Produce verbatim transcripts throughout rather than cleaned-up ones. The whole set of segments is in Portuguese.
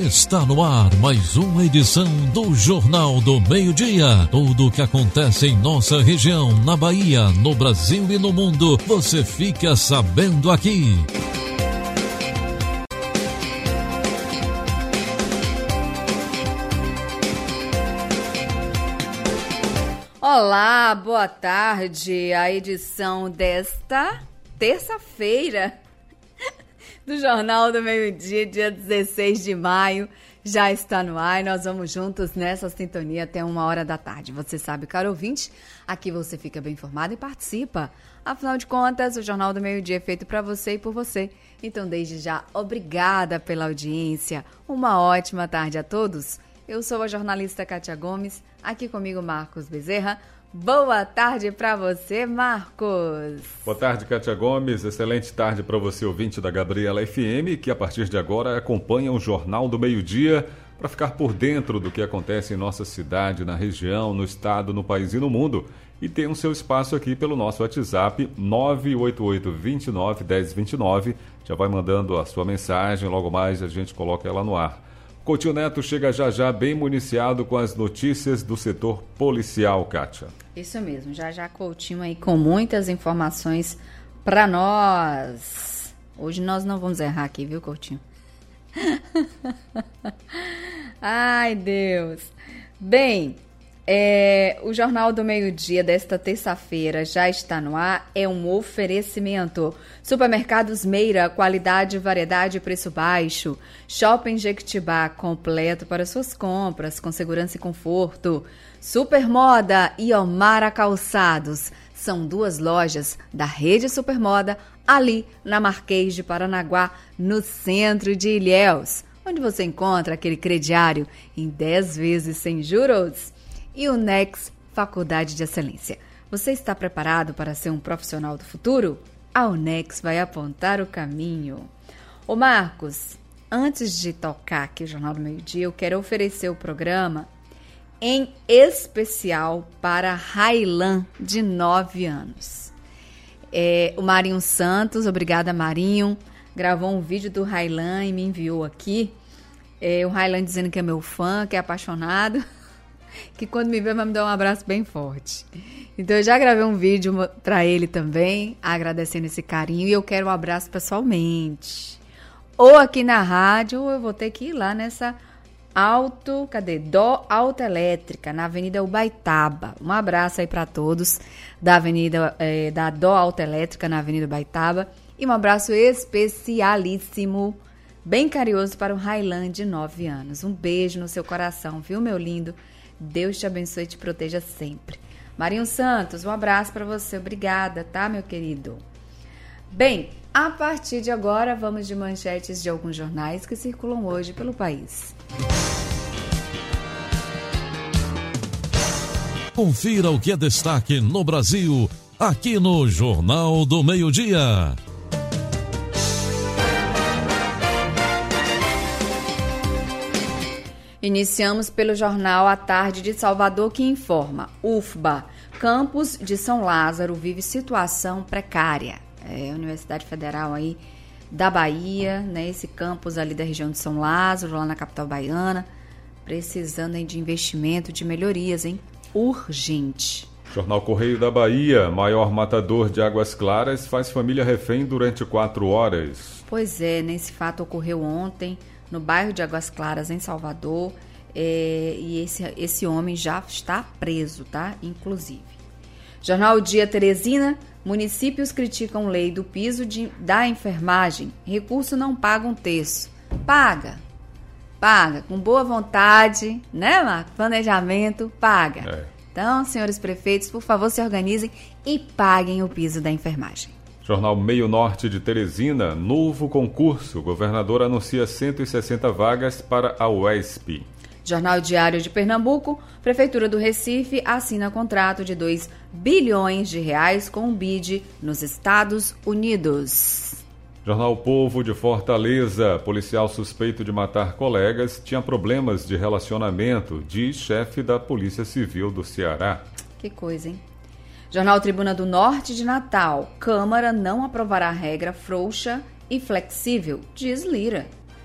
Está no ar mais uma edição do Jornal do Meio-Dia. Tudo o que acontece em nossa região, na Bahia, no Brasil e no mundo, você fica sabendo aqui. Olá, boa tarde. A edição desta terça-feira do Jornal do Meio-Dia, dia dezesseis de maio, já está no ar e nós vamos juntos nessa sintonia até uma hora da tarde. Você sabe, caro ouvinte, aqui você fica bem informado e participa. Afinal de contas, o Jornal do Meio-Dia é feito para você e por você. Então, desde já, obrigada pela audiência. Uma ótima tarde a todos. Eu sou a jornalista Kátia Gomes, aqui comigo Marcos Bezerra. Boa tarde para você, Marcos. Boa tarde, Kátia Gomes. Excelente tarde para você, ouvinte da Gabriela F M, que a partir de agora acompanha o Jornal do Meio-Dia para ficar por dentro do que acontece em nossa cidade, na região, no estado, no país e no mundo. E tem o seu espaço aqui pelo nosso WhatsApp nove oito oito, dois nove, um zero dois nove. Já vai mandando a sua mensagem, logo mais a gente coloca ela no ar. Coutinho Neto chega já já bem municiado com as notícias do setor policial, Kátia. Isso mesmo, já já Coutinho aí com muitas informações para nós. Hoje nós não vamos errar aqui, viu, Coutinho? Ai, Deus. Bem, é, o Jornal do Meio-Dia desta terça-feira já está no ar. É um oferecimento. Supermercados Meira, qualidade, variedade e preço baixo. Shopping Jequitibá, completo para suas compras, com segurança e conforto. Supermoda e Omara Calçados. São duas lojas da rede Supermoda, ali na Marquês de Paranaguá, no centro de Ilhéus, onde você encontra aquele crediário em dez vezes sem juros. E o Nex, Faculdade de Excelência. Você está preparado para ser um profissional do futuro? A Unex vai apontar o caminho. Ô Marcos, antes de tocar aqui o Jornal do Meio-Dia, eu quero oferecer o programa em especial para Railan, de nove anos. É, o Marinho Santos, obrigada Marinho, gravou um vídeo do Railan e me enviou aqui. É, o Railan dizendo que é meu fã, que é apaixonado, que quando me vê vai me dar um abraço bem forte. Então eu já gravei um vídeo para ele também, agradecendo esse carinho, e eu quero um abraço pessoalmente. Ou aqui na rádio, ou eu vou ter que ir lá nessa Auto, cadê? Dó Autoelétrica, na Avenida Ubaitaba. Um abraço aí para todos da Avenida é, da Dó Autoelétrica na Avenida Ubaitaba. E um abraço especialíssimo, bem carinhoso para o Railan, de nove anos. Um beijo no seu coração, viu, meu lindo? Deus te abençoe e te proteja sempre. Marinho Santos, um abraço para você. Obrigada, tá, meu querido? Bem, a partir de agora, vamos de manchetes de alguns jornais que circulam hoje pelo país. Confira o que é destaque no Brasil, aqui no Jornal do Meio-Dia. Iniciamos pelo jornal A Tarde de Salvador, que informa: U F B A, campus de São Lázaro vive situação precária. É a Universidade Federal aí da Bahia, né? Esse campus ali da região de São Lázaro, lá na capital baiana, precisando hein, de investimento, de melhorias, hein? Urgente. Jornal Correio da Bahia, maior matador de Águas Claras, faz família refém durante quatro horas. Pois é, né? Esse fato ocorreu ontem no bairro de Águas Claras, em Salvador, é, e esse, esse homem já está preso, tá? Inclusive. Jornal Dia Teresina, municípios criticam lei do piso de, da enfermagem, recurso não paga um terço. Paga, paga, com boa vontade, né, Marco? Planejamento, paga. É. Então, senhores prefeitos, por favor, se organizem e paguem o piso da enfermagem. Jornal Meio Norte de Teresina, novo concurso. O governador anuncia cento e sessenta vagas para a U E S P. Jornal Diário de Pernambuco, Prefeitura do Recife assina contrato de dois bilhões de reais com o B I D nos Estados Unidos. Jornal Povo de Fortaleza, policial suspeito de matar colegas tinha problemas de relacionamento, diz chefe da Polícia Civil do Ceará. Que coisa, hein? Jornal Tribuna do Norte de Natal, Câmara não aprovará regra frouxa e flexível, diz Lira.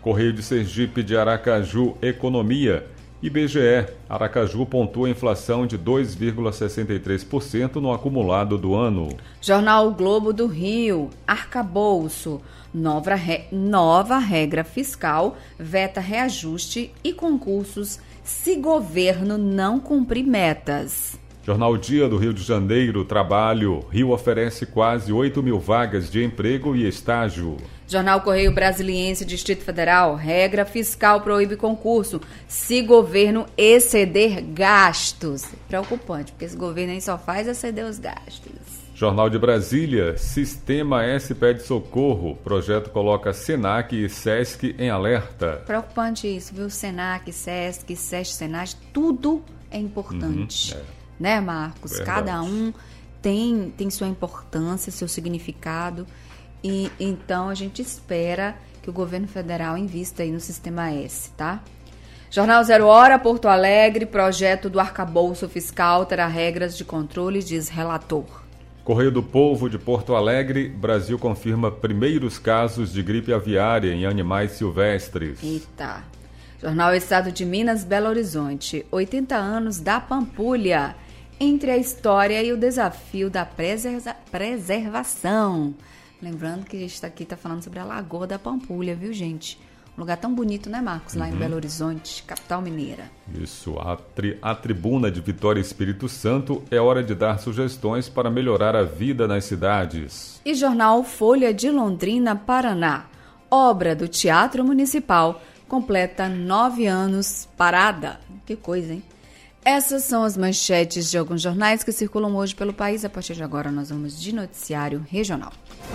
Correio de Sergipe de Aracaju, Economia. I B G E, Aracaju pontua a inflação de dois vírgula sessenta e três por cento no acumulado do ano. Jornal o Globo do Rio, Arcabouço, nova, re... nova regra fiscal, veta reajuste e concursos se governo não cumprir metas. Jornal Dia do Rio de Janeiro, Trabalho, Rio oferece quase oito mil vagas de emprego e estágio. Jornal Correio Brasiliense, Distrito Federal, regra fiscal proíbe concurso se governo exceder gastos. Preocupante, porque esse governo aí só faz exceder os gastos. Jornal de Brasília, Sistema S pede socorro, projeto coloca Senac e Sesc em alerta. Preocupante isso, viu? Senac, Sesc, Sesc, Senat, tudo é importante. Uhum, é. Né, Marcos? Verdade. Cada um tem, tem sua importância, seu significado. E então a gente espera que o governo federal invista aí no Sistema S, tá? Jornal Zero Hora, Porto Alegre, projeto do arcabouço fiscal terá regras de controle, diz relator. Correio do Povo de Porto Alegre, Brasil confirma primeiros casos de gripe aviária em animais silvestres. Eita. Jornal Estado de Minas, Belo Horizonte, oitenta anos da Pampulha, entre a história e o desafio da preserva- preservação. Lembrando que a gente está aqui tá falando sobre a Lagoa da Pampulha, viu, gente? Um lugar tão bonito, né, Marcos? Lá uhum. em Belo Horizonte, capital mineira. Isso. A, tri, a tribuna de Vitória Espírito Santo é hora de dar sugestões para melhorar a vida nas cidades. E Jornal Folha de Londrina, Paraná. Obra do Teatro Municipal completa nove anos parada. Que coisa, hein? Essas são as manchetes de alguns jornais que circulam hoje pelo país. A partir de agora, nós vamos de noticiário regional.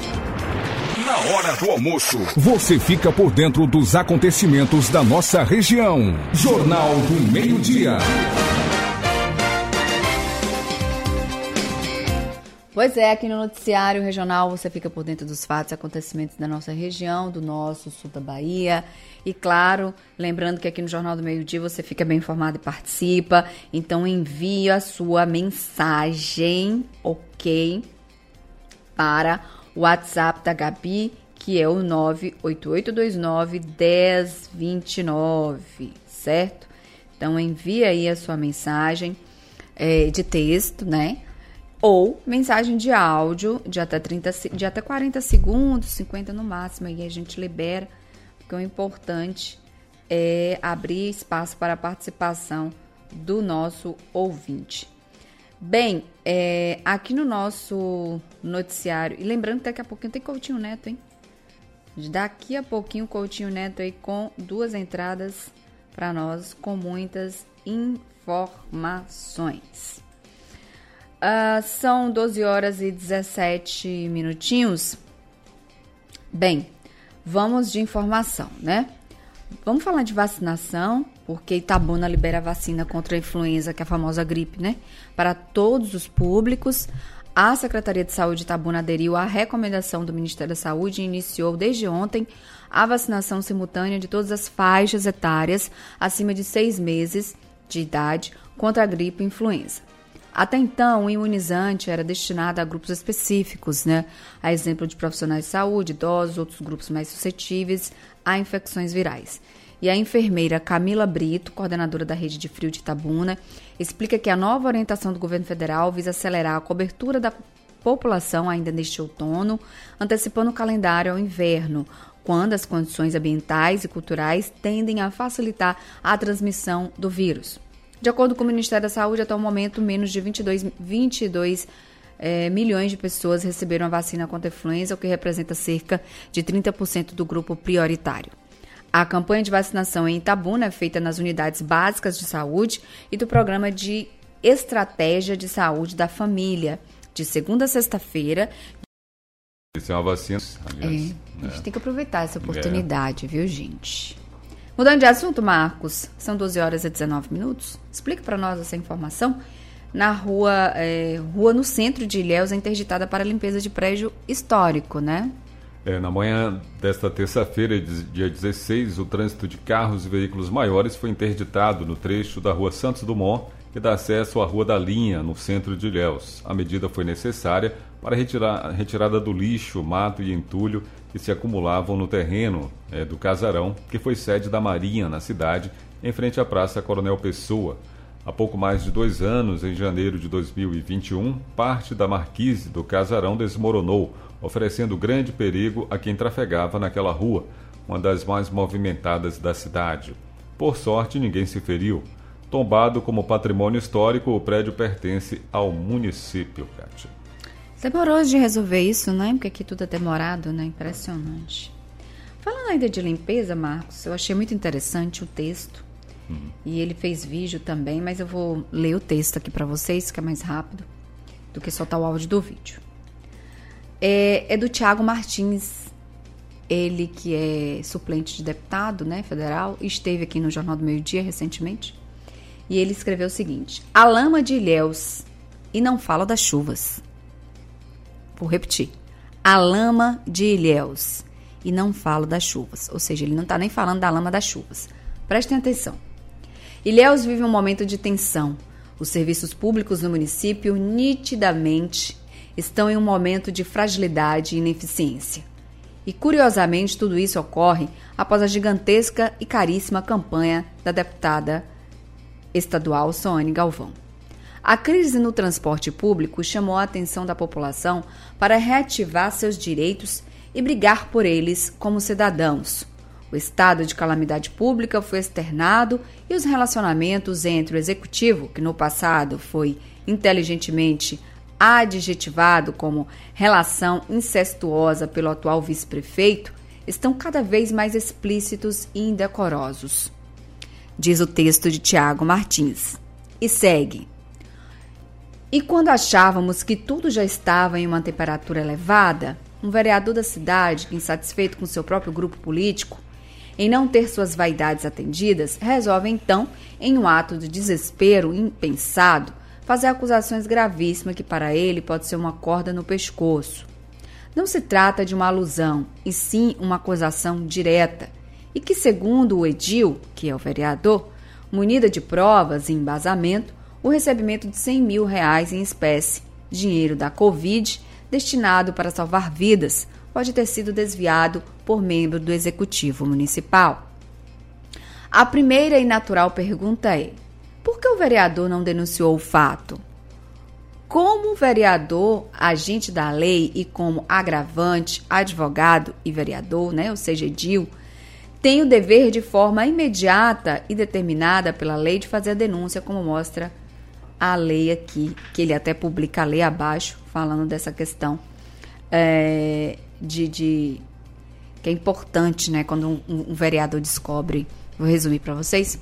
Na hora do almoço, você fica por dentro dos acontecimentos da nossa região. Jornal do Meio-Dia. Pois é, aqui no noticiário regional você fica por dentro dos fatos e acontecimentos da nossa região, do nosso sul da Bahia. E claro, lembrando que aqui no Jornal do Meio-Dia você fica bem informado e participa. Então envie a sua mensagem, ok, para o WhatsApp da Gabi, que é o nove oito oito dois nove, um zero dois nove, certo? Então envie aí a sua mensagem é, de texto, né? Ou mensagem de áudio de até, trinta, de até quarenta segundos, cinquenta no máximo, aí a gente libera, porque o importante é abrir espaço para a participação do nosso ouvinte. Bem, é, aqui no nosso noticiário, e lembrando que daqui a pouquinho tem Coutinho Neto, hein? Daqui a pouquinho Coutinho Neto aí com duas entradas para nós, com muitas informações. Uh, são doze horas e dezessete minutinhos. Bem, vamos de informação, né? Vamos falar de vacinação, porque Itabuna libera vacina contra a influenza, que é a famosa gripe, né? Para todos os públicos. A Secretaria de Saúde de Itabuna aderiu à recomendação do Ministério da Saúde e iniciou desde ontem a vacinação simultânea de todas as faixas etárias acima de seis meses de idade contra a gripe e influenza. Até então, o imunizante era destinado a grupos específicos, né? A exemplo de profissionais de saúde, idosos, outros grupos mais suscetíveis a infecções virais. E a enfermeira Camila Brito, coordenadora da Rede de Frio de Itabuna, explica que a nova orientação do governo federal visa acelerar a cobertura da população ainda neste outono, antecipando o calendário ao inverno, quando as condições ambientais e culturais tendem a facilitar a transmissão do vírus. De acordo com o Ministério da Saúde, até o momento, menos de vinte e dois, vinte e dois é, milhões de pessoas receberam a vacina contra a influenza, o que representa cerca de trinta por cento do grupo prioritário. A campanha de vacinação em Itabuna é feita nas unidades básicas de saúde e do Programa de Estratégia de Saúde da Família, de segunda a sexta-feira. Isso é uma vacina, aliás. É, a gente é. tem que aproveitar essa oportunidade, é. viu, gente? Mudando de assunto, Marcos, são doze horas e dezenove minutos. Explica para nós essa informação. Na rua, é, rua no centro de Ilhéus é interditada para limpeza de prédio histórico, né? É, na manhã desta terça-feira, dia dezesseis, o trânsito de carros e veículos maiores foi interditado no trecho da Rua Santos Dumont, que dá acesso à Rua da Linha, no centro de Ilhéus. A medida foi necessária para retirar, a retirada do lixo, mato e entulho que se acumulavam no terreno é, do casarão, que foi sede da Marinha na cidade, em frente à Praça Coronel Pessoa. Há pouco mais de dois anos, em janeiro de dois mil e vinte e um, parte da marquise do casarão desmoronou, oferecendo grande perigo a quem trafegava naquela rua, uma das mais movimentadas da cidade. Por sorte, ninguém se feriu. Tombado como patrimônio histórico, o prédio pertence ao município, Kátia. Demorou de resolver isso, né? Porque aqui tudo é demorado, né? Impressionante. Falando ainda de limpeza, Marcos, eu achei muito interessante o texto. Uhum. E ele fez vídeo também, mas eu vou ler o texto aqui para vocês, que é mais rápido do que soltar o áudio do vídeo. É, é do Tiago Martins, ele que é suplente de deputado, né, federal, esteve aqui no Jornal do Meio Dia recentemente. E ele escreveu o seguinte: a lama de Ilhéus, e não fala das chuvas. Vou repetir. A lama de Ilhéus, e não fala das chuvas. Ou seja, ele não está nem falando da lama das chuvas. Prestem atenção. Ilhéus vive um momento de tensão. Os serviços públicos no município nitidamente estão em um momento de fragilidade e ineficiência. E, curiosamente, tudo isso ocorre após a gigantesca e caríssima campanha da deputada estadual Soane Galvão. A crise no transporte público chamou a atenção da população para reativar seus direitos e brigar por eles como cidadãos. O estado de calamidade pública foi externado e os relacionamentos entre o executivo, que no passado foi inteligentemente adjetivado como relação incestuosa pelo atual vice-prefeito, estão cada vez mais explícitos e indecorosos. Diz o texto de Tiago Martins. E segue. E quando achávamos que tudo já estava em uma temperatura elevada, um vereador da cidade, que insatisfeito com seu próprio grupo político, em não ter suas vaidades atendidas, resolve então, em um ato de desespero impensado, fazer acusações gravíssimas que para ele pode ser uma corda no pescoço. Não se trata de uma alusão, e sim uma acusação direta, e que, segundo o edil, que é o vereador, munida de provas e embasamento, o recebimento de cem mil reais em espécie, dinheiro da Covid, destinado para salvar vidas, pode ter sido desviado por membro do Executivo Municipal. A primeira e natural pergunta é: por que o vereador não denunciou o fato? Como vereador, agente da lei e como agravante, advogado e vereador, né, ou seja, edil, tem o dever de forma imediata e determinada pela lei de fazer a denúncia, como mostra a lei aqui, que ele até publica a lei abaixo, falando dessa questão é, de, de que é importante, né, quando um, um vereador descobre, vou resumir para vocês,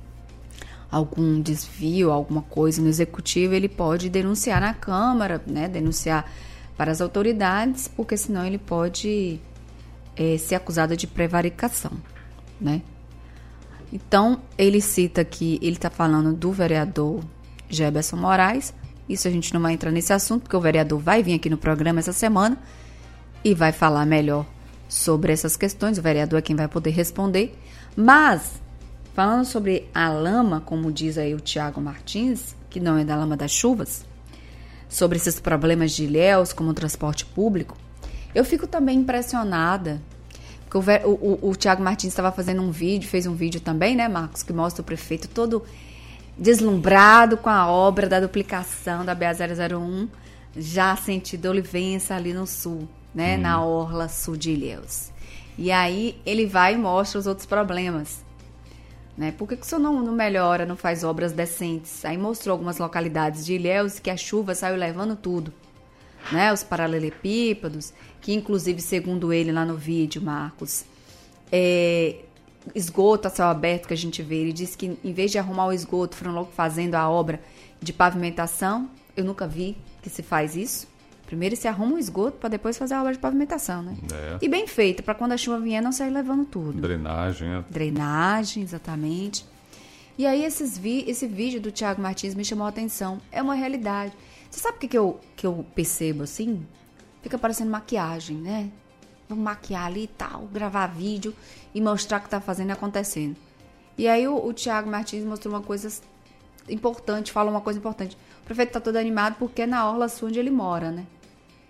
algum desvio, alguma coisa no executivo, ele pode denunciar na Câmara, né, denunciar para as autoridades, porque senão ele pode é, ser acusado de prevaricação, né? Então, ele cita que ele está falando do vereador Jefferson Moraes. Isso a gente não vai entrar nesse assunto, porque o vereador vai vir aqui no programa essa semana e vai falar melhor sobre essas questões. O vereador é quem vai poder responder. Mas, falando sobre a lama, como diz aí o Tiago Martins, que não é da lama das chuvas, sobre esses problemas de Ilhéus, como o transporte público, eu fico também impressionada, porque o, o, o Tiago Martins estava fazendo um vídeo, fez um vídeo também, né, Marcos, que mostra o prefeito todo deslumbrado com a obra da duplicação da B A zero zero um, já sentido Olivença ali no sul, né, hum. na orla sul de Ilhéus. E aí ele vai e mostra os outros problemas. Né? Por que, que o senhor não, não melhora, não faz obras decentes? Aí mostrou algumas localidades de Ilhéus que a chuva saiu levando tudo. Né? Os paralelepípedos, que inclusive, segundo ele lá no vídeo, Marcos, é, esgoto a céu aberto que a gente vê. Ele disse que em vez de arrumar o esgoto, foram logo fazendo a obra de pavimentação. Eu nunca vi que se faz isso. Primeiro se arruma o esgoto para depois fazer a obra de pavimentação, né? É. E bem feita, para quando a chuva vier não sair levando tudo. Drenagem, é. Drenagem, exatamente. E aí esses vi, esse vídeo do Tiago Martins me chamou a atenção. É uma realidade. Você sabe o que, que, eu, que eu percebo assim? Fica parecendo maquiagem, né? Vamos maquiar ali e tal, gravar vídeo e mostrar o que está fazendo e acontecendo. E aí o, o Tiago Martins mostrou uma coisa importante, falou uma coisa importante. O prefeito está todo animado porque é na orla sul onde ele mora, né?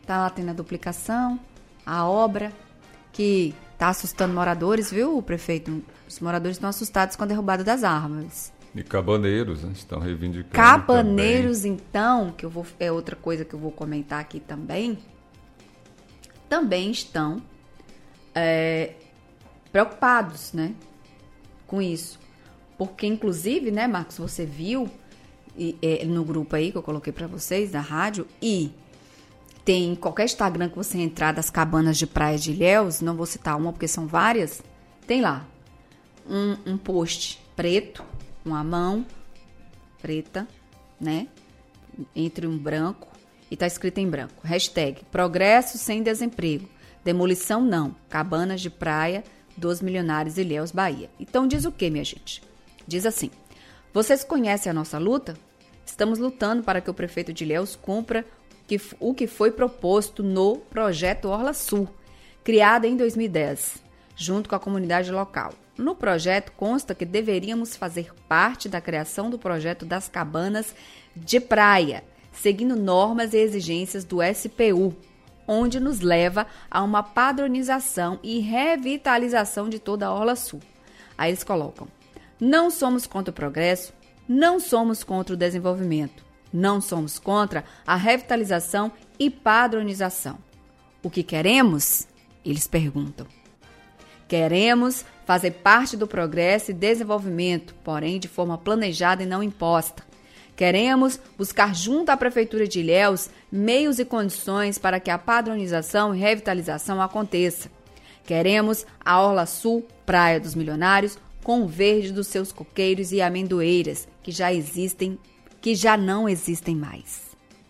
Tá lá tendo a duplicação, a obra, que tá assustando moradores, viu, prefeito? Os moradores estão assustados com a derrubada das árvores. E cabaneiros, né, estão reivindicando. Cabaneiros, também. então, que eu vou, é outra coisa que eu vou comentar aqui também, também estão é, preocupados, né, com isso. Porque, inclusive, né, Marcos, você viu e, é, no grupo aí que eu coloquei para vocês, da rádio, e tem qualquer Instagram que você entrar das cabanas de praia de Ilhéus, não vou citar uma porque são várias, tem lá um, um post preto, uma mão preta, né, entre um branco, e tá escrito em branco, hashtag progresso sem desemprego, demolição não, cabanas de praia dos milionários Ilhéus, Bahia. Então diz o que, minha gente? Diz assim: vocês conhecem a nossa luta? Estamos lutando para que o prefeito de Ilhéus cumpra que, o que foi proposto no projeto Orla Sul, criado em dois mil e dez, junto com a comunidade local. No projeto consta que deveríamos fazer parte da criação do projeto das cabanas de praia, seguindo normas e exigências do S P U, onde nos leva a uma padronização e revitalização de toda a Orla Sul. Aí eles colocam: não somos contra o progresso, não somos contra o desenvolvimento, não somos contra a revitalização e padronização. O que queremos? Eles perguntam. Queremos fazer parte do progresso e desenvolvimento, porém de forma planejada e não imposta. Queremos buscar junto à Prefeitura de Ilhéus meios e condições para que a padronização e revitalização aconteça. Queremos a Orla Sul, Praia dos Milionários, com o verde dos seus coqueiros e amendoeiras, que já existem, que já não existem mais.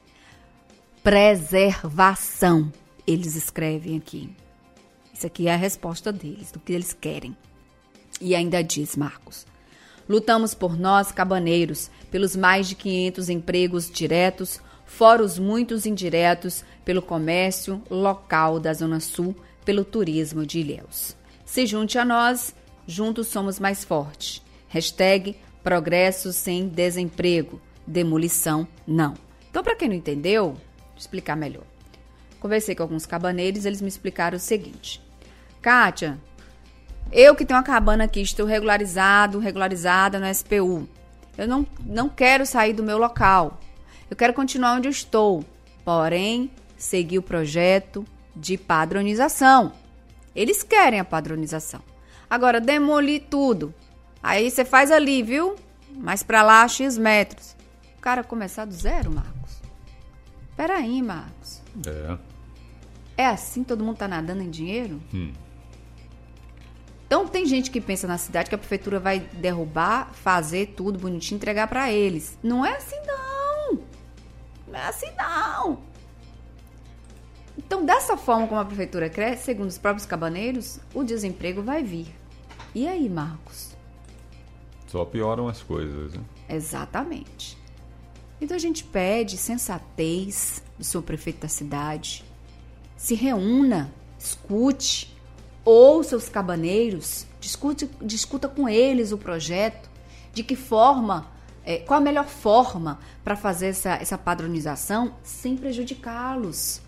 Preservação, eles escrevem aqui. Isso aqui é a resposta deles, do que eles querem. E ainda diz, Marcos: lutamos por nós, cabaneiros, pelos mais de quinhentos empregos diretos, fora os muitos indiretos, pelo comércio local da Zona Sul, pelo turismo de Ilhéus. Se junte a nós, juntos somos mais fortes. Hashtag progresso sem desemprego, demolição não. Então, para quem não entendeu, vou explicar melhor. Conversei com alguns cabaneiros, eles me explicaram o seguinte: Kátia, eu que tenho uma cabana aqui, estou regularizado, regularizada no S P U. Eu não, não quero sair do meu local. Eu quero continuar onde eu estou. Porém, seguir o projeto de padronização. Eles querem a padronização. Agora, demolir tudo. Aí você faz ali, viu? Mais pra lá, X metros. O cara começar do zero, Marcos? Peraí, Marcos. É. É assim que todo mundo tá nadando em dinheiro? Hum. Então tem gente que pensa na cidade que a prefeitura vai derrubar, fazer tudo bonitinho, entregar pra eles. Não é assim não. Não é assim não. Então, dessa forma como a prefeitura cresce, segundo os próprios cabaneiros, o desemprego vai vir. E aí, Marcos? Só pioram as coisas, né? Exatamente. Então a gente pede sensatez do seu prefeito da cidade. Se reúna, escute, ouça os cabaneiros, discute, discuta com eles o projeto, de que forma, é, qual a melhor forma para fazer essa, essa padronização sem prejudicá-los.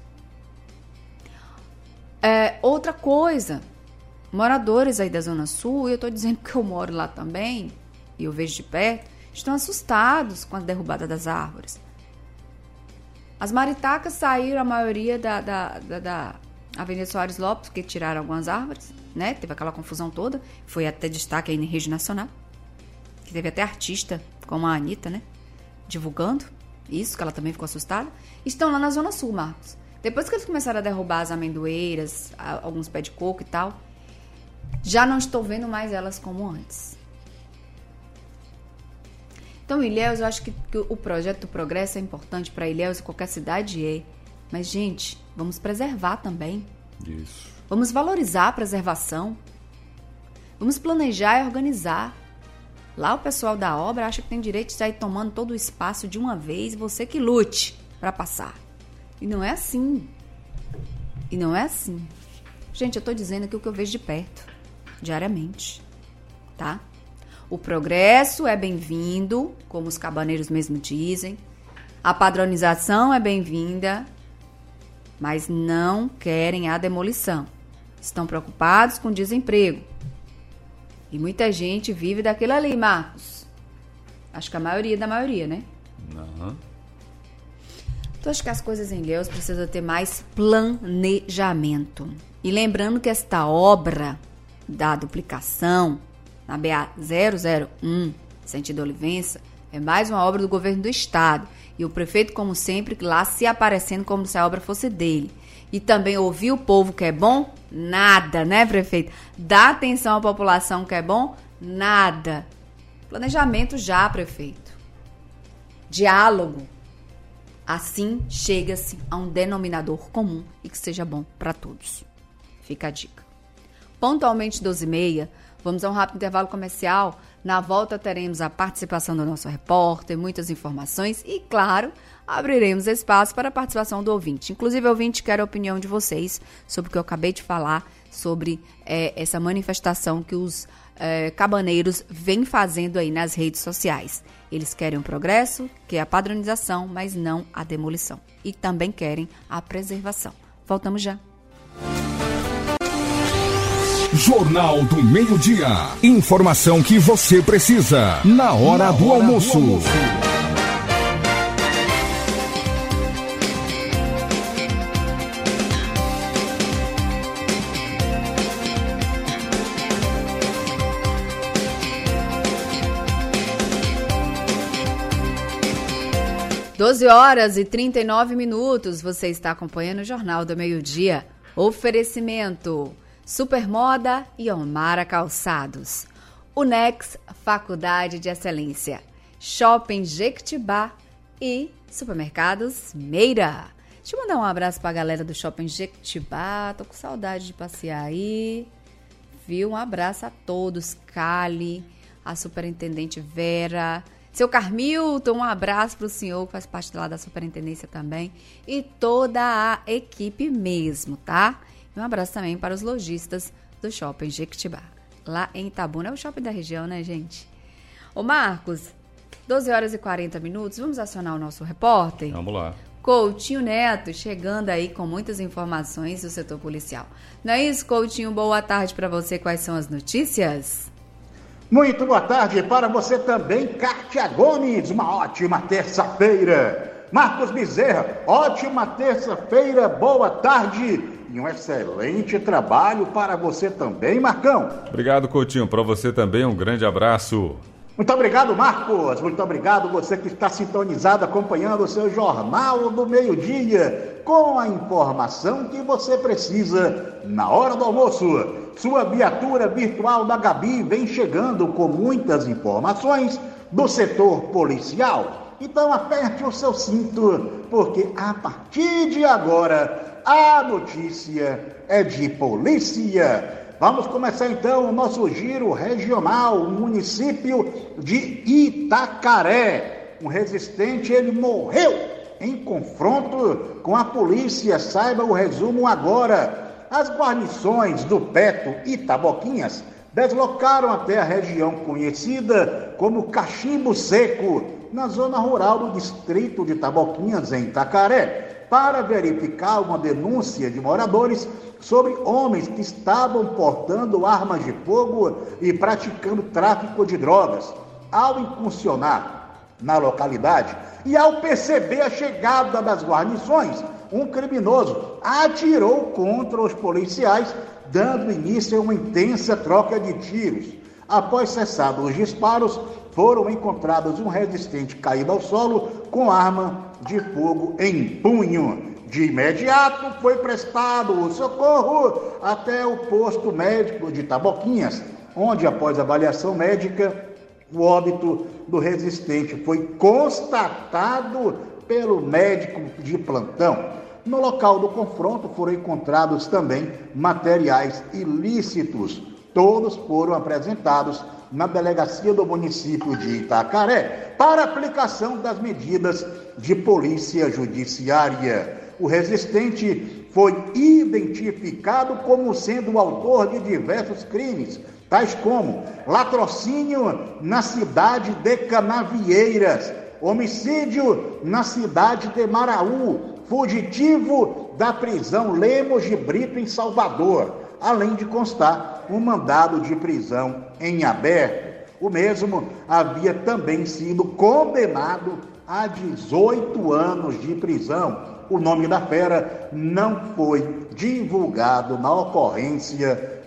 É, outra coisa, moradores aí da Zona Sul, e eu estou dizendo que eu moro lá também, e eu vejo de perto, estão assustados com a derrubada das árvores. As maritacas saíram, a maioria da, da, da, da Avenida Soares Lopes, porque tiraram algumas árvores, né? Teve aquela confusão toda, foi até destaque aí na rede nacional, que teve até artista, como a Anitta, né? Divulgando isso, que ela também ficou assustada. Estão lá na Zona Sul, Marcos. Depois que eles começaram a derrubar as amendoeiras, alguns pés de coco e tal, já não estou vendo mais elas como antes. Então, Ilhéus, eu acho que, que o projeto do progresso é importante para Ilhéus e qualquer cidade é. Mas, gente, vamos preservar também. Isso. Vamos valorizar a preservação. Vamos planejar e organizar. Lá o pessoal da obra acha que tem direito de sair tomando todo o espaço de uma vez e você que lute para passar. E não é assim. E não é assim. Gente, eu tô dizendo aqui o que eu vejo de perto, diariamente, tá? O progresso é bem-vindo, como os cabaneiros mesmo dizem. A padronização é bem-vinda. mas não querem a demolição. Estão preocupados com o desemprego. E muita gente vive daquilo ali, Marcos. Acho que a maioria da maioria, né? Não. Então, acho que as coisas em Ilhéus precisam ter mais planejamento. E lembrando que esta obra da duplicação na B A zero zero um, sentido Olivença, é mais uma obra do governo do estado. E o prefeito, como sempre, lá se aparecendo como se a obra fosse dele. E também ouvir o povo que é bom? Nada, né, prefeito? Dá atenção à população que é bom? Nada. Planejamento já, prefeito. Diálogo. Assim chega-se a um denominador comum e que seja bom para todos. Fica a dica. Pontualmente doze e meia, vamos a um rápido intervalo comercial. Na volta teremos a participação do nosso repórter, muitas informações e, claro, abriremos espaço para a participação do ouvinte. Inclusive, ouvinte, quero a opinião de vocês sobre o que eu acabei de falar, sobre é, essa manifestação que os é, cabaneiros vêm fazendo aí nas redes sociais. Eles querem o progresso, que é a padronização, mas não a demolição. E também querem a preservação. Voltamos já. Jornal do Meio-Dia. Informação que você precisa na hora, na do, hora almoço. do almoço. doze horas e trinta e nove minutos. Você está acompanhando o Jornal do Meio-Dia. Oferecimento Supermoda e Omara Calçados. Unex, Faculdade de Excelência. Shopping Jequitibá e Supermercados Meira. Deixa eu mandar um abraço pra galera do Shopping Jequitibá. Tô com saudade de passear aí. Viu? Um abraço a todos. Cali, a superintendente Vera, seu Carmilton, um abraço pro senhor que faz parte lá da superintendência também. E toda a equipe mesmo, tá? Um abraço também para os lojistas do Shopping Jequitibá. Lá em Itabuna, é o shopping da região, né, gente? Ô, Marcos, doze horas e quarenta minutos, vamos acionar o nosso repórter? Vamos lá. Coutinho Neto, chegando aí com muitas informações do setor policial. Não é isso, Coutinho? Boa tarde para você. Quais são as notícias? Muito boa tarde para você também, Kátia Gomes. Uma ótima terça-feira. Marcos Bezerra, ótima terça-feira, boa tarde. E um excelente trabalho para você também, Marcão. Obrigado, Coutinho. Para você também, um grande abraço. Muito obrigado, Marcos. Muito obrigado você que está sintonizado, acompanhando o seu Jornal do Meio-Dia, com a informação que você precisa na hora do almoço. Sua viatura virtual da Gabi vem chegando com muitas informações do setor policial. Então aperte o seu cinto, porque a partir de agora a notícia é de polícia. Vamos começar então o nosso giro regional, o município de Itacaré. Um resistente, ele morreu em confronto com a polícia. Saiba o resumo agora. As guarnições do Peto e Taboquinhas deslocaram até a região conhecida como Cachimbo Seco, na zona rural do distrito de Taboquinhas, em Itacaré, para verificar uma denúncia de moradores sobre homens que estavam portando armas de fogo e praticando tráfico de drogas. Ao incursionar na localidade e ao perceber a chegada das guarnições, um criminoso atirou contra os policiais, dando início a uma intensa troca de tiros. Após cessados os disparos, foram encontrados um resistente caído ao solo com arma de fogo em punho. De imediato foi prestado o socorro até o posto médico de Taboquinhas, onde, após avaliação médica, o óbito do resistente foi constatado pelo médico de plantão. No local do confronto foram encontrados também materiais ilícitos. Todos foram apresentados na delegacia do município de Itacaré para aplicação das medidas de polícia judiciária. O resistente foi identificado como sendo o autor de diversos crimes, tais como latrocínio na cidade de Canavieiras, homicídio na cidade de Maraú, fugitivo da prisão Lemos de Brito, em Salvador, além de constar um mandado de prisão em aberto. O mesmo havia também sido condenado a dezoito anos de prisão. O nome da fera não foi divulgado na ocorrência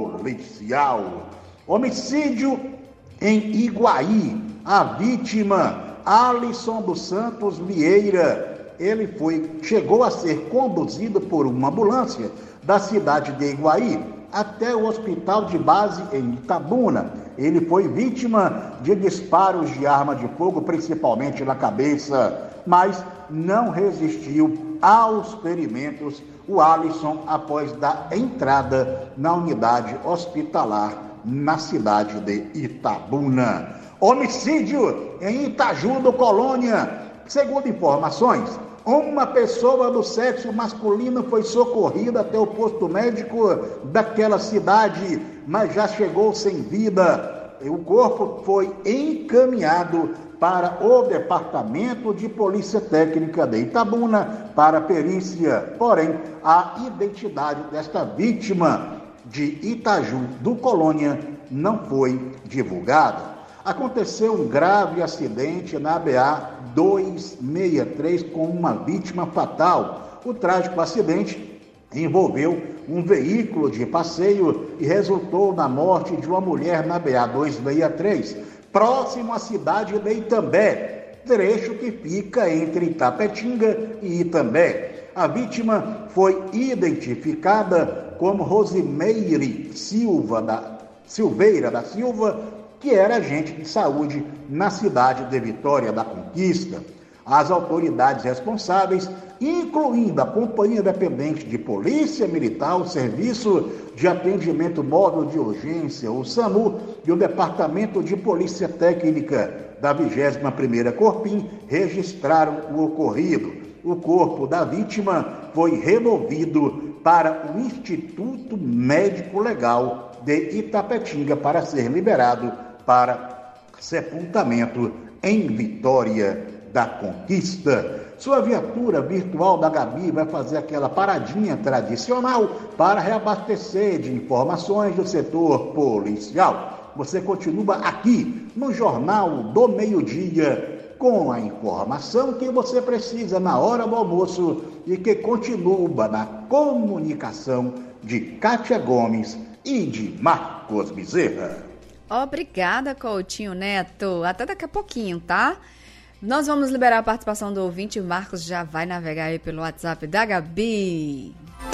policial. Homicídio em Iguaí. A vítima, Alisson dos Santos Vieira, ele foi, chegou a ser conduzido por uma ambulância da cidade de Iguaí até o hospital de base em Itabuna. Ele foi vítima de disparos de arma de fogo, principalmente na cabeça, mas não resistiu aos ferimentos, o Alisson, após dar entrada na unidade hospitalar na cidade de Itabuna. Homicídio em Itaju do Colônia. Segundo informações, uma pessoa do sexo masculino foi socorrida até o posto médico daquela cidade, mas já chegou sem vida. O corpo foi encaminhado para o Departamento de Polícia Técnica de Itabuna para perícia. Porém, a identidade desta vítima de Itaju do Colônia não foi divulgada. Aconteceu um grave acidente na B A duzentos e sessenta e três com uma vítima fatal. O trágico acidente envolveu um veículo de passeio e resultou na morte de uma mulher na B A duzentos e sessenta e três, próximo à cidade de Itambé, trecho que fica entre Itapetinga e Itambé. A vítima foi identificada como Rosimeire Silva da, Silveira da Silva, que era agente de saúde na cidade de Vitória da Conquista. As autoridades responsáveis, incluindo a Companhia Dependente de Polícia Militar, o Serviço de Atendimento Móvel de Urgência, o SAMU, e o Departamento de Polícia Técnica da vigésima primeira Corpim, registraram o ocorrido. O corpo da vítima foi removido para o Instituto Médico Legal de Itapetinga para ser liberado para sepultamento em Vitória da Conquista. Sua viatura virtual da Gabi vai fazer aquela paradinha tradicional para reabastecer de informações do setor policial. Você continua aqui no Jornal do Meio-Dia com a informação que você precisa na hora do almoço e que continua na comunicação de Kátia Gomes e de Marcos Bezerra. Obrigada, Coutinho Neto. Até daqui a pouquinho, tá? Nós vamos liberar a participação do ouvinte. O Marcos já vai navegar aí pelo WhatsApp da Gabi.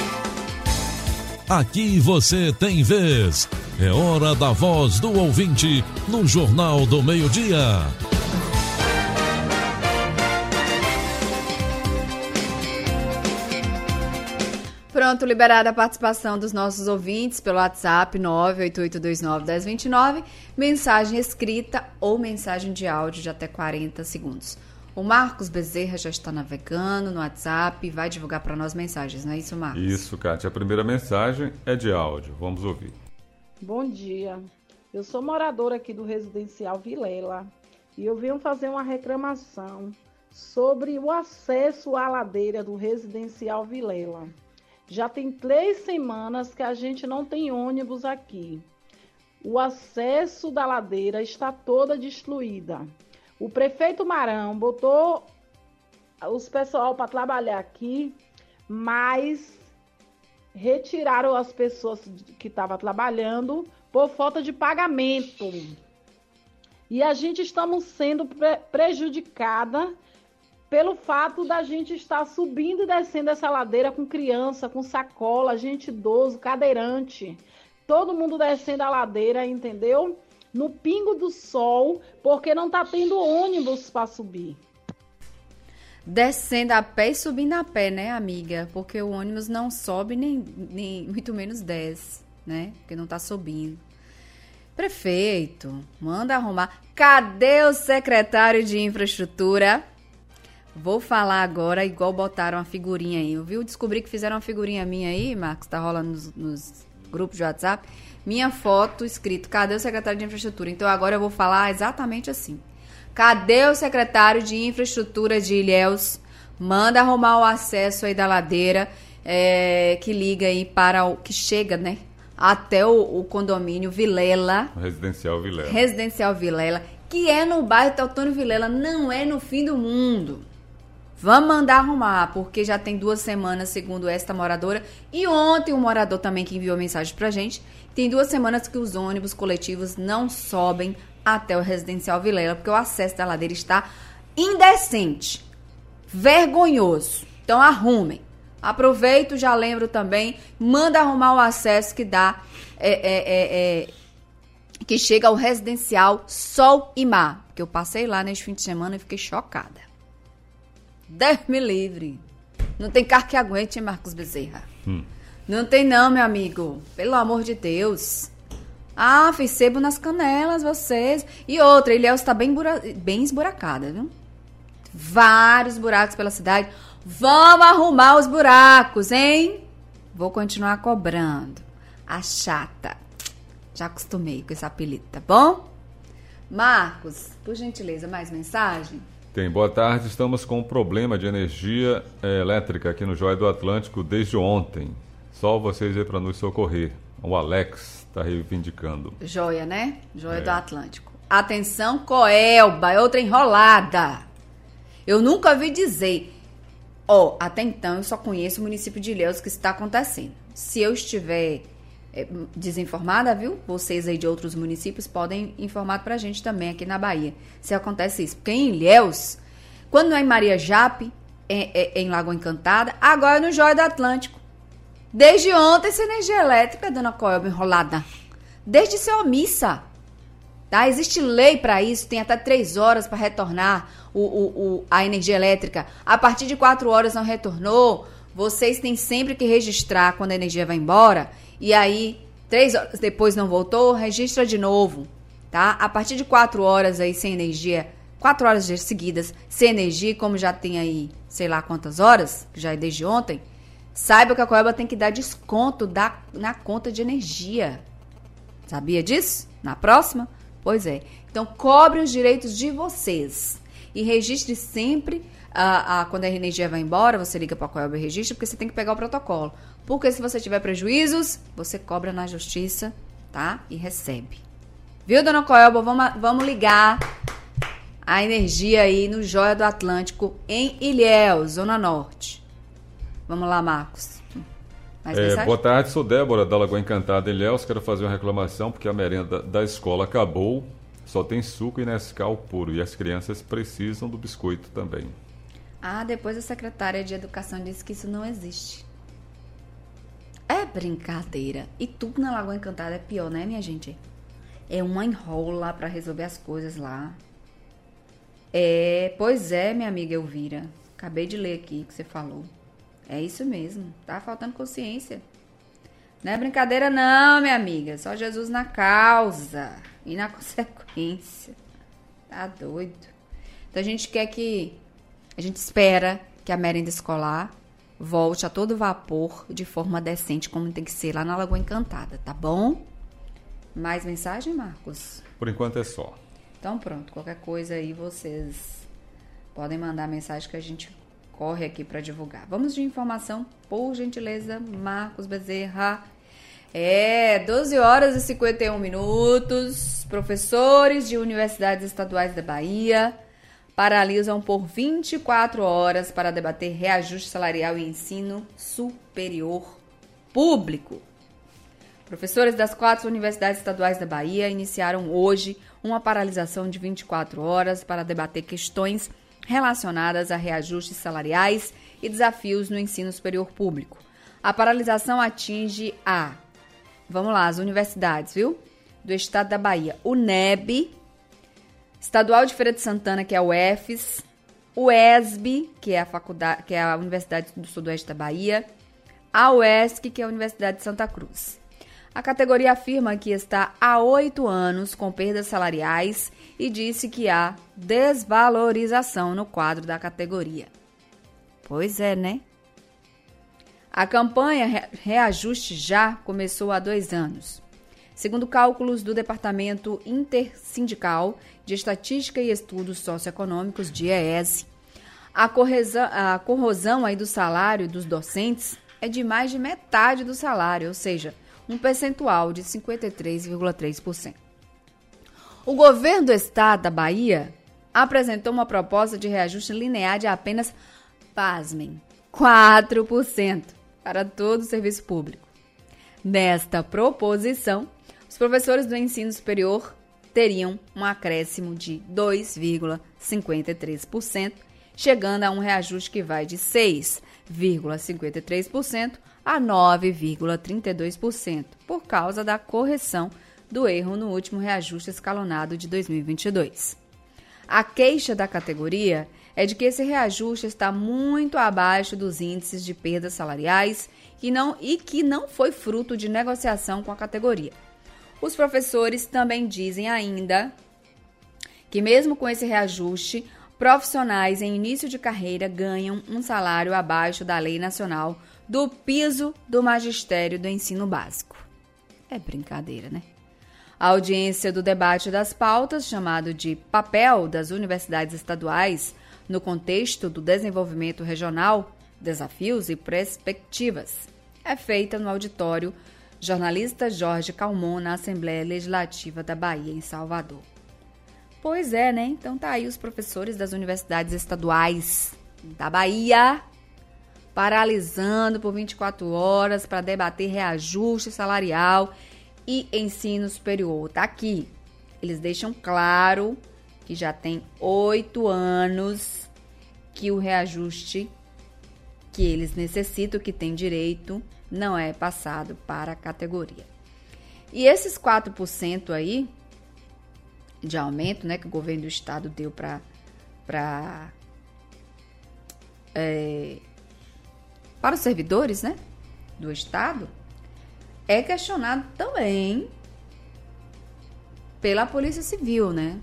Aqui você tem vez. É hora da voz do ouvinte no Jornal do Meio-Dia. Pronto, liberada a participação dos nossos ouvintes pelo WhatsApp nove oito oito dois nove um zero dois nove, mensagem escrita ou mensagem de áudio de até quarenta segundos. O Marcos Bezerra já está navegando no WhatsApp e vai divulgar para nós mensagens, não é isso, Marcos? Isso, Kátia. A primeira mensagem é de áudio. Vamos ouvir. Bom dia. Eu sou moradora aqui do Residencial Vilela e eu venho fazer uma reclamação sobre o acesso à ladeira do Residencial Vilela. Já tem três semanas que a gente não tem ônibus aqui. O acesso da ladeira está toda destruída. O prefeito Marão botou os pessoal para trabalhar aqui, mas retiraram as pessoas que estavam trabalhando por falta de pagamento. E a gente estamos sendo pre- prejudicada pelo fato da gente estar subindo e descendo essa ladeira com criança, com sacola, gente idoso, cadeirante. Todo mundo descendo a ladeira, entendeu? No pingo do sol, porque não está tendo ônibus para subir. Descendo a pé e subindo a pé, né, amiga? Porque o ônibus não sobe, nem, nem muito menos desce, né? Porque não está subindo. Prefeito, manda arrumar. Cadê o secretário de infraestrutura? Vou falar agora, igual botaram a figurinha aí. Eu vi, descobri que fizeram uma figurinha minha aí, Marcos, tá rolando nos, nos grupos de WhatsApp. Minha foto escrito, cadê o secretário de infraestrutura? Então agora eu vou falar exatamente assim. Cadê o secretário de infraestrutura de Ilhéus? Manda arrumar o acesso aí da ladeira é, que liga aí para o... que chega, né? Até o, o condomínio Vilela. Residencial Vilela. Residencial Vilela, que é no bairro Teotônio Vilela, não é no fim do mundo. Vamos mandar arrumar, porque já tem duas semanas, segundo esta moradora. E ontem um morador também que enviou mensagem pra gente. Tem duas semanas que os ônibus coletivos não sobem até o Residencial Vilela, porque o acesso da ladeira está indecente, vergonhoso. Então arrumem. Aproveito, já lembro também, manda arrumar o acesso que dá, é, é, é, é, que chega ao Residencial Sol e Mar. Porque eu passei lá neste fim de semana e fiquei chocada. Deus me livre. Não tem carro que aguente, hein, Marcos Bezerra? Hum. Não tem não, meu amigo. Pelo amor de Deus. Ah, fiz sebo nas canelas, vocês. E outra, Ilhéus está bem, bura... bem esburacada, viu? Vários buracos pela cidade. Vamos arrumar os buracos, hein? Vou continuar cobrando. A chata. Já acostumei com esse apelido, tá bom? Marcos, por gentileza, mais mensagem? Tem, boa tarde. Estamos com um problema de energia é, elétrica aqui no Joia do Atlântico desde ontem. Só vocês aí para nos socorrer. O Alex está reivindicando. Joia, né? Joia é. do Atlântico. Atenção, Coelba, é outra enrolada. Eu nunca ouvi dizer. Ó, oh, até então eu só conheço o município de Ilhéus que isso está acontecendo. Se eu estiver é, desinformada, viu? Vocês aí de outros municípios podem informar pra gente também aqui na Bahia, se acontece isso. Porque em Ilhéus, quando não é em Maria Jape, é, é, é em Lagoa Encantada, agora é no Joia do Atlântico. Desde ontem essa energia elétrica, dona Coelba, enrolada. Desde ser omissa. Tá? Existe lei para isso, tem até três horas para retornar o, o, o, a energia elétrica. A partir de quatro horas não retornou, vocês têm sempre que registrar quando a energia vai embora. E aí, três horas depois não voltou, registra de novo. Tá? A partir de quatro horas aí sem energia, quatro horas seguidas sem energia, como já tem aí sei lá quantas horas, que já é desde ontem, saiba que a Coelba tem que dar desconto da, na conta de energia. Sabia disso? Na próxima? Pois é. Então, cobre os direitos de vocês. E registre sempre, a, a, quando a energia vai embora, você liga para a Coelba e registra, porque você tem que pegar o protocolo. Porque se você tiver prejuízos, você cobra na justiça, tá? E recebe. Viu, dona Coelba? Vamos, vamos ligar a energia aí no Joia do Atlântico, em Ilhéus, Zona Norte. Vamos lá, Marcos. Mais é, boa tarde, sou Débora da Lagoa Encantada, Ilhéus. Quero fazer uma reclamação porque a merenda da escola acabou. Só tem suco e Nescau puro. E as crianças precisam do biscoito também. Ah, depois a secretária de Educação disse que isso não existe. É brincadeira. E tudo na Lagoa Encantada é pior, né, minha gente? É uma enrola para resolver as coisas lá. É, pois é, minha amiga Elvira. Acabei de ler aqui o que você falou. É isso mesmo, tá faltando consciência. Não é brincadeira não, minha amiga. Só Jesus na causa e na consequência. Tá doido. Então a gente quer que... A gente espera que a merenda escolar volte a todo vapor de forma decente, como tem que ser lá na Lagoa Encantada, tá bom? Mais mensagem, Marcos? Por enquanto é só. Então pronto, qualquer coisa aí vocês podem mandar mensagem que a gente... corre aqui para divulgar. Vamos de informação, por gentileza, Marcos Bezerra. É, doze horas e cinquenta e um minutos. Professores de universidades estaduais da Bahia paralisam por vinte e quatro horas para debater reajuste salarial e ensino superior público. Professores das quatro universidades estaduais da Bahia iniciaram hoje uma paralisação de vinte e quatro horas para debater questões relacionadas a reajustes salariais e desafios no ensino superior público. A paralisação atinge a, vamos lá, as universidades, viu? Do estado da Bahia. O N E B, Estadual de Feira de Santana, que é o U E F S, o E S B, que é a faculdade, que é a Universidade do Sudoeste da Bahia, a U E S C, que é a Universidade de Santa Cruz. A categoria afirma que está há oito anos com perdas salariais e disse que há desvalorização no quadro da categoria. Pois é, né? A campanha Reajuste Já começou há dois anos. Segundo cálculos do Departamento Intersindical de Estatística e Estudos Socioeconômicos, D I E S, a corrosão, a corrosão aí do salário dos docentes é de mais de metade do salário, ou seja, um percentual de cinquenta e três vírgula três por cento. O governo do estado da Bahia apresentou uma proposta de reajuste linear de apenas, pasmem, quatro por cento para todo o serviço público. Nesta proposição, os professores do ensino superior teriam um acréscimo de dois vírgula cinquenta e três por cento, chegando a um reajuste que vai de seis vírgula cinquenta e três por cento a nove vírgula trinta e dois por cento, por causa da correção do erro no último reajuste escalonado de dois mil e vinte e dois. A queixa da categoria é de que esse reajuste está muito abaixo dos índices de perdas salariais e, não, e que não foi fruto de negociação com a categoria. Os professores também dizem ainda que, mesmo com esse reajuste, profissionais em início de carreira ganham um salário abaixo da Lei Nacional do Piso do Magistério do Ensino Básico. É brincadeira, né? A audiência do debate das pautas, chamado de Papel das Universidades Estaduais no contexto do desenvolvimento regional, desafios e perspectivas, é feita no auditório Jornalista Jorge Calmon, na Assembleia Legislativa da Bahia, em Salvador. Pois é, né? Então tá aí os professores das universidades estaduais da Bahia paralisando por vinte e quatro horas para debater reajuste salarial e ensino superior. Tá aqui. Eles deixam claro que já tem oito anos que o reajuste que eles necessitam, que tem direito, não é passado para a categoria. E esses quatro por cento aí de aumento, né, que o governo do estado deu para para é, para os servidores, né, do estado, é questionado também pela Polícia Civil, né?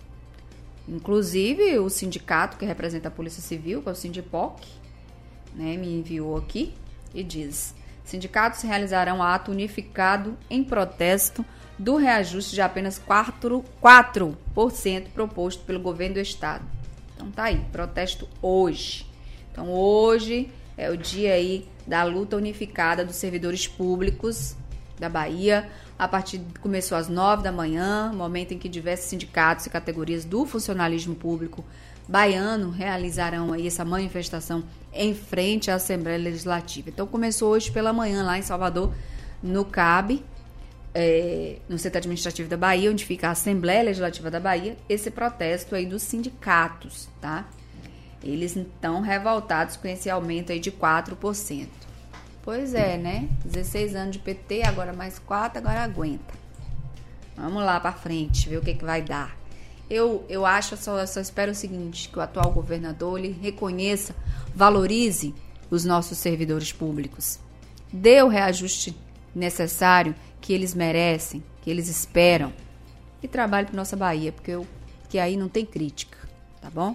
Inclusive, o sindicato que representa a Polícia Civil, que é o Sindipoc, né, me enviou aqui e diz: sindicatos realizarão ato unificado em protesto do reajuste de apenas quatro por cento proposto pelo governo do estado. Então tá aí, protesto hoje. Então hoje é o dia aí da luta unificada dos servidores públicos da Bahia. A partir começou às nove da manhã, momento em que diversos sindicatos e categorias do funcionalismo público baiano realizarão aí essa manifestação em frente à Assembleia Legislativa. Então começou hoje pela manhã lá em Salvador, no C A B, é, no Centro Administrativo da Bahia, onde fica a Assembleia Legislativa da Bahia, esse protesto aí dos sindicatos, tá? Eles estão revoltados com esse aumento aí de quatro por cento. Pois é, né? dezesseis anos de P T, agora mais quatro, agora aguenta. Vamos lá para frente, ver o que, que vai dar. Eu, eu acho, só, só espero o seguinte, que o atual governador ele reconheça, valorize os nossos servidores públicos. Dê o reajuste necessário que eles merecem, que eles esperam. E trabalhe para nossa Bahia, porque eu, que aí não tem crítica, tá bom?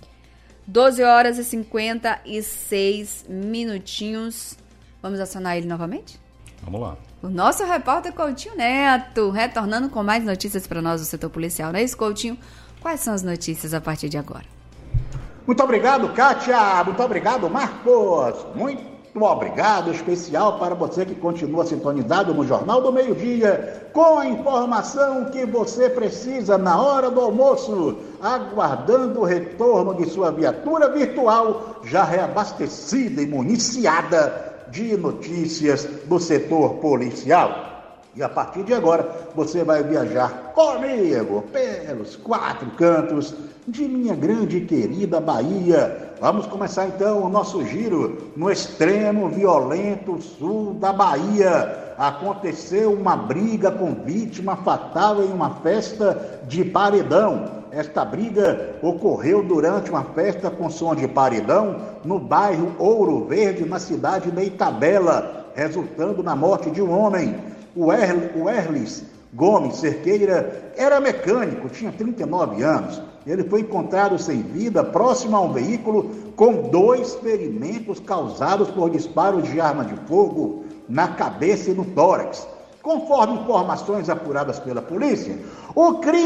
doze horas e cinquenta e seis minutinhos. Vamos acionar ele novamente? Vamos lá. O nosso repórter Coutinho Neto, retornando com mais notícias para nós do setor policial. Não é isso, Coutinho? Quais são as notícias a partir de agora? Muito obrigado, Kátia. Muito obrigado, Marcos. Muito obrigado, especial para você que continua sintonizado no Jornal do Meio-Dia, com a informação que você precisa na hora do almoço, aguardando o retorno de sua viatura virtual, já reabastecida e municiada de notícias do setor policial. E a partir de agora, você vai viajar comigo pelos quatro cantos de minha grande e querida Bahia. Vamos começar então o nosso giro no extremo violento sul da Bahia. Aconteceu uma briga com vítima fatal em uma festa de paredão. Esta briga ocorreu durante uma festa com som de paredão no bairro Ouro Verde, na cidade de Itabela, resultando na morte de um homem. O, er, o Erlis Gomes Cerqueira era mecânico, tinha trinta e nove anos. Ele foi encontrado sem vida próximo a um veículo com dois ferimentos causados por disparos de arma de fogo na cabeça e no tórax. Conforme informações apuradas pela polícia, o crime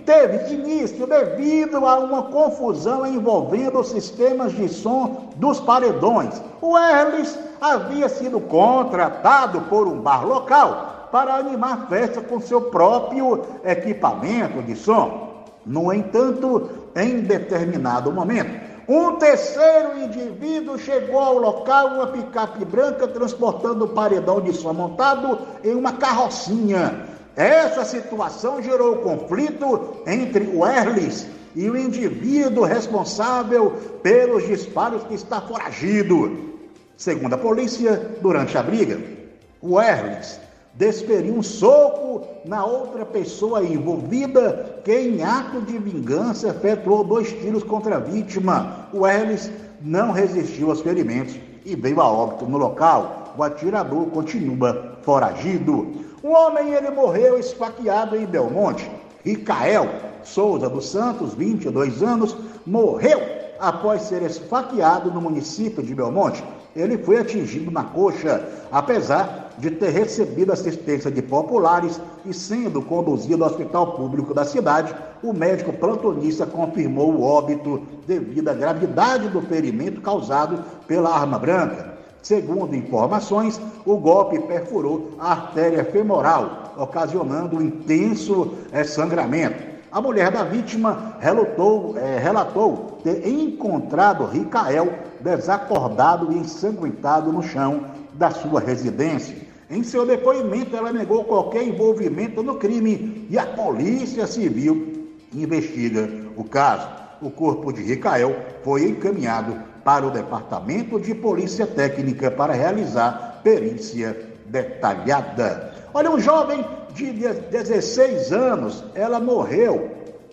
teve início devido a uma confusão envolvendo os sistemas de som dos paredões. O Erlis havia sido contratado por um bar local para animar a festa com seu próprio equipamento de som. No entanto, em determinado momento, um terceiro indivíduo chegou ao local, uma picape branca transportando o paredão de som montado em uma carrocinha. Essa situação gerou conflito entre o Erlis e o indivíduo responsável pelos disparos, que está foragido. Segundo a polícia, durante a briga, o Erlis desferiu um soco na outra pessoa envolvida, que em ato de vingança efetuou dois tiros contra a vítima. O Erlis não resistiu aos ferimentos e veio a óbito no local. O atirador continua foragido. O homem ele morreu esfaqueado em Belmonte. Ricael Souza dos Santos, vinte e dois anos, morreu após ser esfaqueado no município de Belmonte. Ele foi atingido na coxa, apesar de ter recebido assistência de populares e sendo conduzido ao hospital público da cidade. O médico plantonista confirmou o óbito devido à gravidade do ferimento causado pela arma branca. Segundo informações, o golpe perfurou a artéria femoral, ocasionando um intenso é, sangramento. A mulher da vítima relatou, é, relatou ter encontrado Ricael desacordado e ensanguentado no chão da sua residência. Em seu depoimento, ela negou qualquer envolvimento no crime e a Polícia Civil investiga o caso. O corpo de Ricael foi encaminhado para o Departamento de Polícia Técnica para realizar perícia detalhada. Olha, um jovem de dezesseis anos, ela morreu.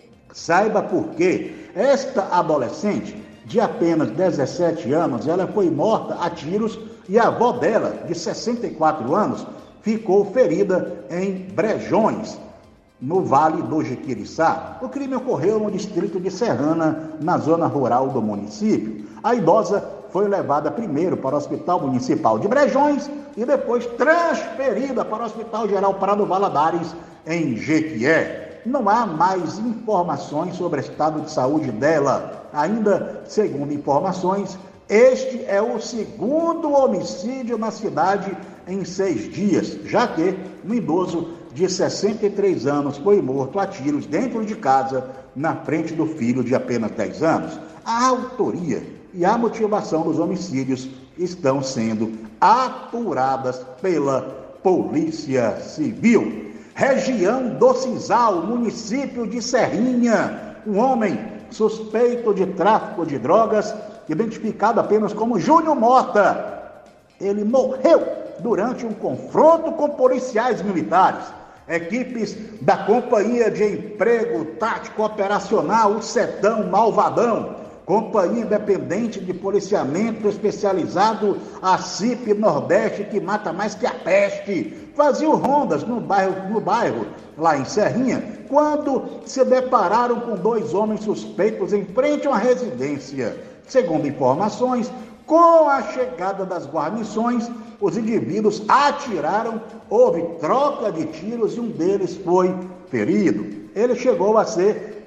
Saiba por quê. Esta adolescente, de apenas dezessete anos, ela foi morta a tiros e a avó dela, de sessenta e quatro anos, ficou ferida em Brejões, no Vale do Jiquiriçá. O crime ocorreu no distrito de Serrana, na zona rural do município. A idosa foi levada primeiro para o Hospital Municipal de Brejões e depois transferida para o Hospital Geral Prado Valadares, em Jequié. Não há mais informações sobre o estado de saúde dela. Ainda, segundo informações, este é o segundo homicídio na cidade em seis dias, já que um idoso de sessenta e três anos foi morto a tiros dentro de casa, na frente do filho de apenas dez anos. A autoria e a motivação dos homicídios estão sendo apuradas pela Polícia Civil. Região do Cisal, município de Serrinha, um homem suspeito de tráfico de drogas, identificado apenas como Júnior Mota. Ele morreu durante um confronto com policiais militares. Equipes da Companhia de Emprego Tático Operacional, o Setão Malvadão, Companhia Independente de Policiamento Especializado, a C I P Nordeste, que mata mais que a peste, faziam rondas no bairro, no bairro, lá em Serrinha, quando se depararam com dois homens suspeitos em frente a uma residência. Segundo informações, com a chegada das guarnições, os indivíduos atiraram, houve troca de tiros e um deles foi ferido. Ele chegou a ser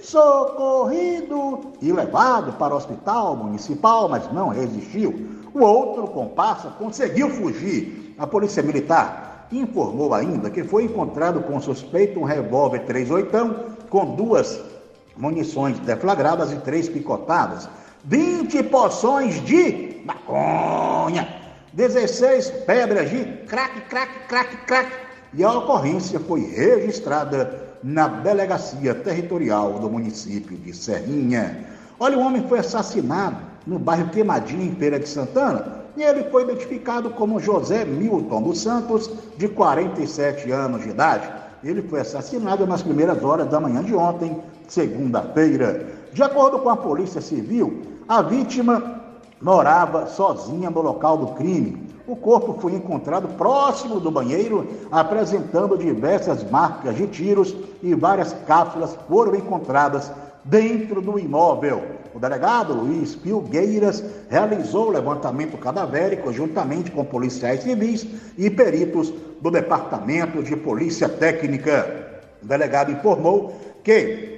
socorrido e levado para o hospital municipal, mas não resistiu. O outro comparsa conseguiu fugir. A Polícia Militar informou ainda que foi encontrado com o suspeito um revólver três oitão com duas munições deflagradas e três picotadas, vinte porções de maconha, dezesseis pedras de crack, crack, crack, crack, e a ocorrência foi registrada na Delegacia Territorial do município de Serrinha. Olha, o homem foi assassinado no bairro Queimadinho, em Feira de Santana, e ele foi identificado como José Milton dos Santos, de quarenta e sete anos de idade. Ele foi assassinado nas primeiras horas da manhã de ontem, segunda-feira. De acordo com a Polícia Civil, a vítima morava sozinha no local do crime. O corpo foi encontrado próximo do banheiro, apresentando diversas marcas de tiros, e várias cápsulas foram encontradas dentro do imóvel. O delegado Luiz Filgueiras realizou o levantamento cadavérico juntamente com policiais civis e peritos do Departamento de Polícia Técnica. O delegado informou que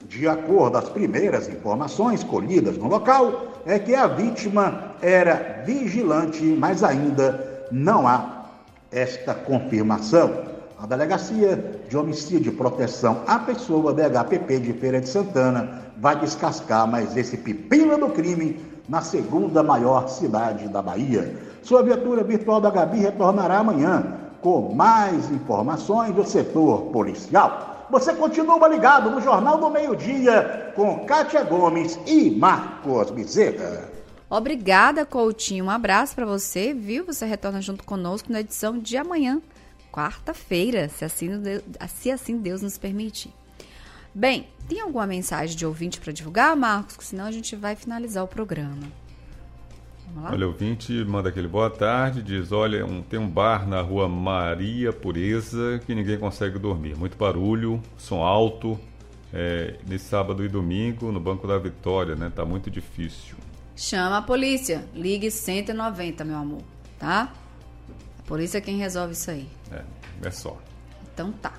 De acordo com as primeiras informações colhidas no local, é que a vítima era vigilante, mas ainda não há esta confirmação. A Delegacia de Homicídio e Proteção à Pessoa, D H P P de Feira de Santana, vai descascar mais esse pepino do crime na segunda maior cidade da Bahia. Sua viatura virtual da Gabi retornará amanhã com mais informações do setor policial. Você continua ligado no Jornal do Meio-Dia com Kátia Gomes e Marcos Bezerra. Obrigada, Coutinho. Um abraço para você, viu? Você retorna junto conosco na edição de amanhã, quarta-feira, se assim, se assim Deus nos permitir. Bem, tem alguma mensagem de ouvinte para divulgar, Marcos? Senão a gente vai finalizar o programa. Vamos lá? Olha, o ouvinte manda aquele boa tarde, diz, olha, um, tem um bar na rua Maria Pureza que ninguém consegue dormir. Muito barulho, som alto, é, nesse sábado e domingo no Banco da Vitória, né? Tá muito difícil. Chama a polícia, ligue cento e noventa, meu amor, tá? A polícia é quem resolve isso aí. É, é só. Então tá.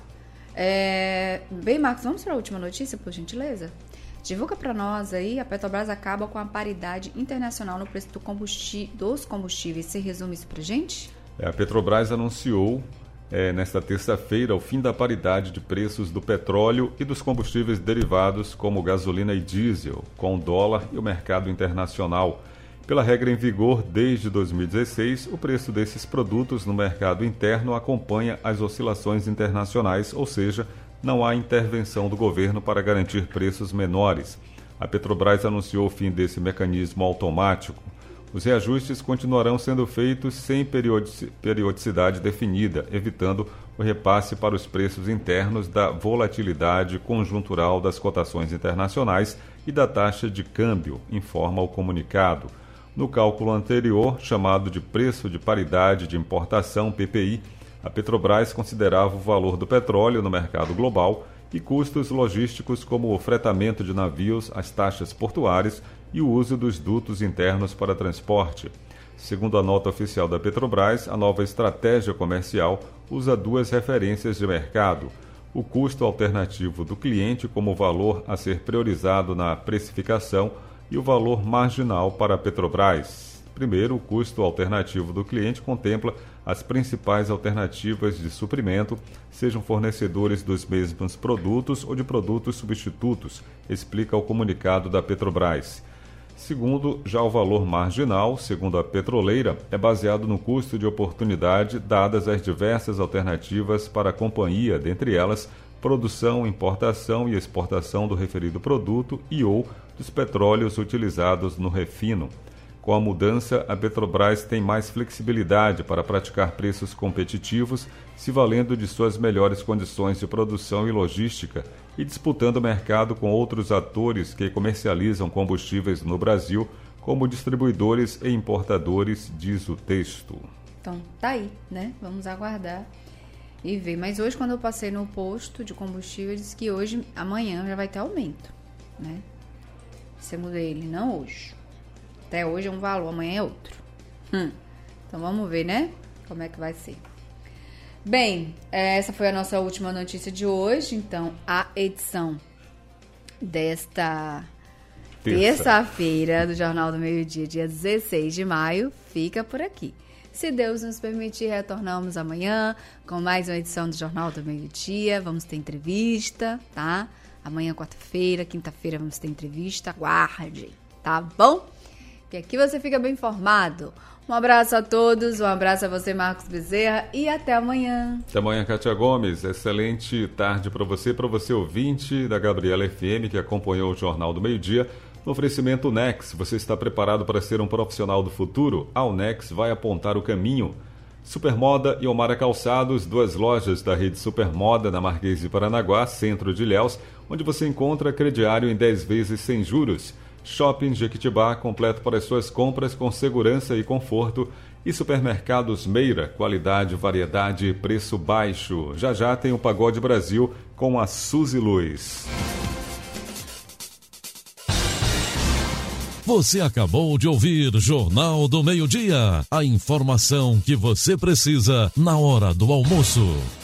É... Bem, Marcos, vamos para a última notícia, por gentileza? Divulga para nós aí, a Petrobras acaba com a paridade internacional no preço do combustível, dos combustíveis. Você resume isso pra gente? É, a Petrobras anunciou é, nesta terça-feira o fim da paridade de preços do petróleo e dos combustíveis derivados como gasolina e diesel, com o dólar e o mercado internacional. Pela regra em vigor desde dois mil e dezesseis, o preço desses produtos no mercado interno acompanha as oscilações internacionais, ou seja, não há intervenção do governo para garantir preços menores. A Petrobras anunciou o fim desse mecanismo automático. Os reajustes continuarão sendo feitos sem periodicidade definida, evitando o repasse para os preços internos da volatilidade conjuntural das cotações internacionais e da taxa de câmbio, informa o comunicado. No cálculo anterior, chamado de preço de paridade de importação, P P I, a Petrobras considerava o valor do petróleo no mercado global e custos logísticos como o fretamento de navios, as taxas portuárias e o uso dos dutos internos para transporte. Segundo a nota oficial da Petrobras, a nova estratégia comercial usa duas referências de mercado: o custo alternativo do cliente como valor a ser priorizado na precificação e o valor marginal para a Petrobras. Primeiro, o custo alternativo do cliente contempla as principais alternativas de suprimento, sejam fornecedores dos mesmos produtos ou de produtos substitutos, explica o comunicado da Petrobras. Segundo, já o valor marginal, segundo a petroleira, é baseado no custo de oportunidade dadas as diversas alternativas para a companhia, dentre elas, produção, importação e exportação do referido produto e ou dos petróleos utilizados no refino. Com a mudança, a Petrobras tem mais flexibilidade para praticar preços competitivos, se valendo de suas melhores condições de produção e logística e disputando o mercado com outros atores que comercializam combustíveis no Brasil, como distribuidores e importadores, diz o texto. Então, tá aí, né? Vamos aguardar e ver. Mas hoje, quando eu passei no posto de combustível, disse que hoje, amanhã, já vai ter aumento, né? Você muda ele, não hoje. Até hoje é um valor, amanhã é outro. Hum. Então vamos ver, né? Como é que vai ser. Bem, essa foi a nossa última notícia de hoje. Então, a edição desta Terça. terça-feira do Jornal do Meio-Dia, dia dezesseis de maio, fica por aqui. Se Deus nos permitir, retornamos amanhã com mais uma edição do Jornal do Meio-Dia. Vamos ter entrevista, tá? Amanhã, quarta-feira, quinta-feira, vamos ter entrevista. Aguarde, tá bom? Que aqui você fica bem informado. Um abraço a todos, um abraço a você, Marcos Bezerra, e até amanhã. Até amanhã, Kátia Gomes. Excelente tarde para você, para você ouvinte da Gabriela F M, que acompanhou o Jornal do Meio-Dia. No oferecimento Nex, você está preparado para ser um profissional do futuro? A Unex vai apontar o caminho. Supermoda e Omara Calçados, duas lojas da rede Supermoda na Marquês de Paranaguá, centro de Ilhéus, onde você encontra crediário em dez vezes sem juros. Shopping Jequitibá, completo para as suas compras com segurança e conforto. E Supermercados Meira, qualidade, variedade e preço baixo. Já já tem o Pagode Brasil com a Suzy Luz. Você acabou de ouvir Jornal do Meio-Dia. A informação que você precisa na hora do almoço.